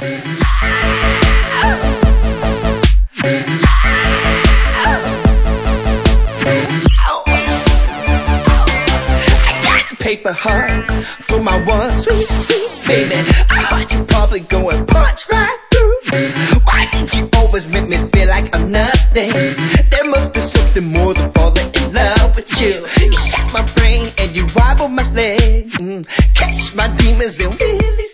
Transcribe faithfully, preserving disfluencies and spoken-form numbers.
Paper heart for my one sweet, sweet baby. I heard you probably go and punch right through. Why did you always make me feel like I'm nothing? There must be something more than falling in love with you. You shot my brain and you wobble my leg. Mm. Catch my demons and really